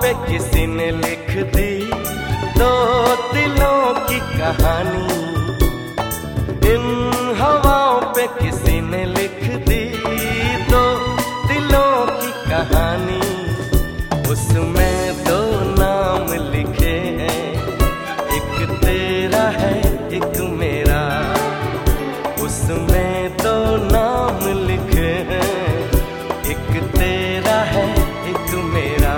पे किसी ने लिख दी दो दिलों की कहानी। इन हवाओं पे किसी ने लिख दी दो दिलों की कहानी। उसमें दो नाम लिखे हैं, एक तेरा है एक मेरा। उसमें दो नाम लिखे हैं, एक तेरा है एक मेरा।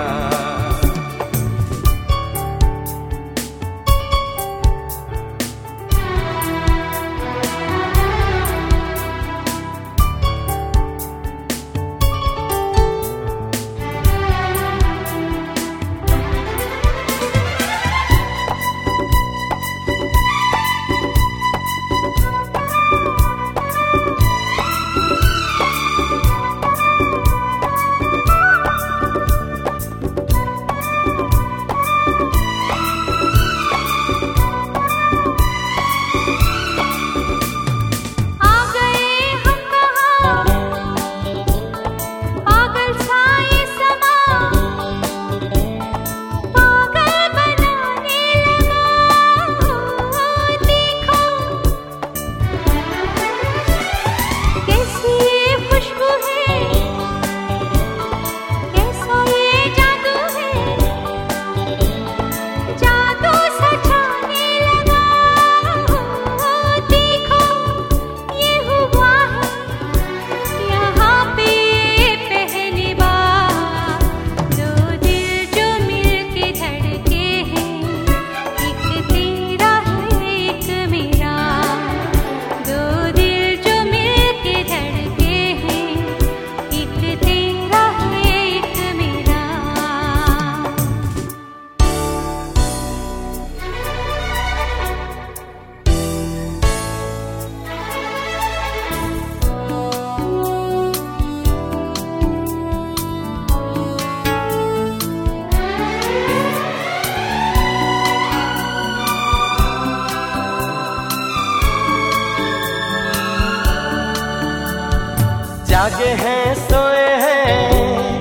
जागे हैं सोए हैं,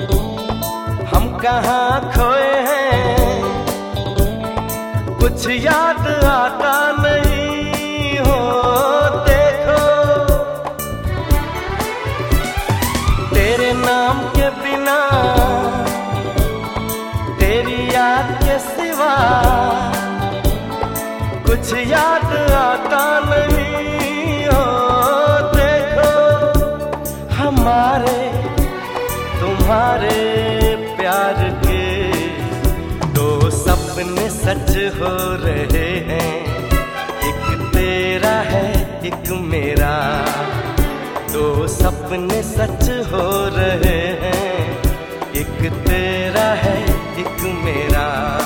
हम कहाँ खोए हैं। कुछ याद आता नहीं हो, देखो तेरे नाम के बिना, तेरी याद के सिवा कुछ याद आता नहीं हो। हमारे तुम्हारे प्यार के दो सपने सच हो रहे हैं, एक तेरा है एक मेरा। दो सपने सच हो रहे हैं, एक तेरा है एक मेरा।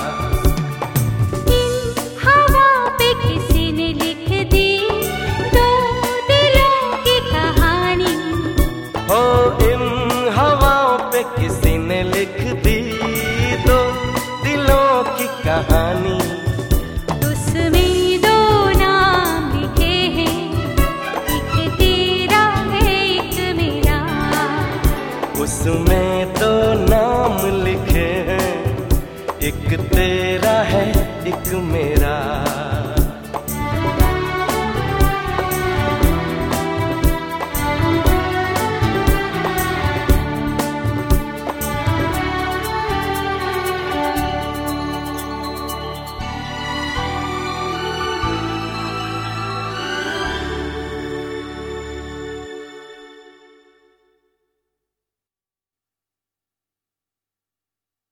हो इन हवाओं पे किसी ने लिख दी दो दिलों की कहानी। उसमें दो नाम लिखे हैं, एक तेरा है एक मेरा। उसमें दो नाम लिखे हैं, एक तेरा है एक मेरा।